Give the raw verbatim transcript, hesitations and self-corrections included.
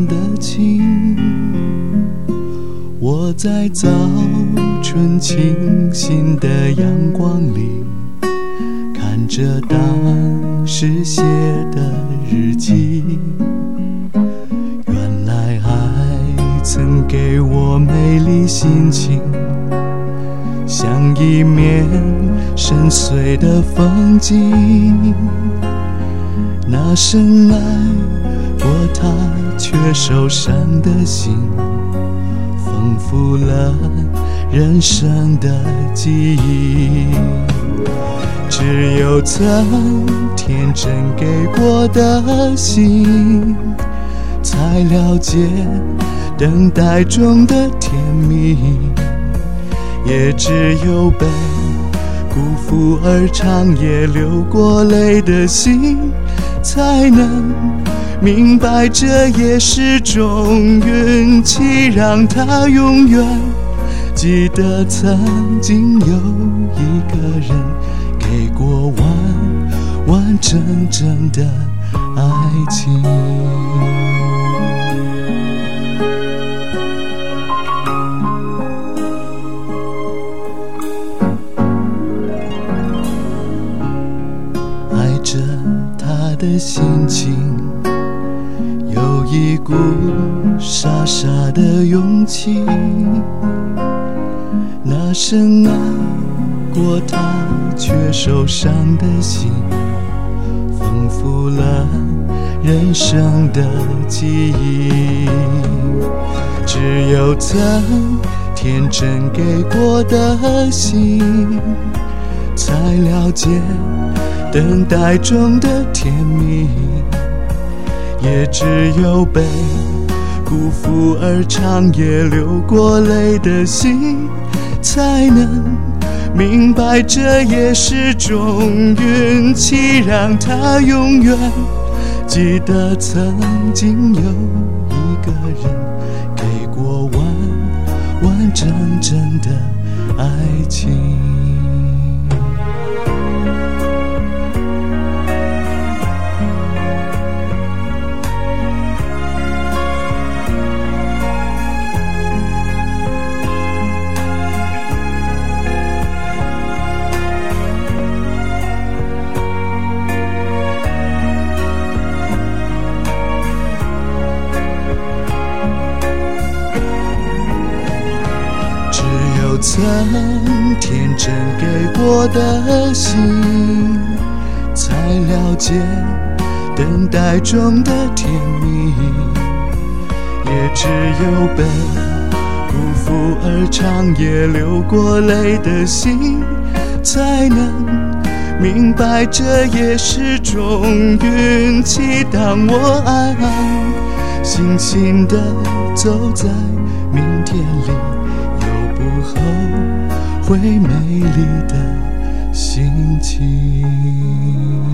的情。我在早春清新的阳光里，看着当时写的日记，原来爱曾给我美丽心情，像一面深邃的风景。那深爱过他却受伤的心，丰富了人生的记忆。只有曾天真给过的心，才了解等待中的甜蜜。也只有被辜负而长夜流过泪的心，才能明白这也是种运气，让他永远记得曾经有一个人给过完完整整的爱情。爱着他的心情，有一股傻傻的勇气。那深爱过他却受伤的心，丰富了人生的记忆。只有曾天真给过的心，才了解等待中的甜蜜。也只有被辜负而长夜流过泪的心，才能明白这也是种运气，让他永远记得曾经有一个人给过完完整整的爱情。曾天真给过的心，才了解等待中的甜蜜。也只有被辜负而长夜流过泪的心，才能明白这也是种运气。当我安安心心地走在明天里，不后悔美丽的心情。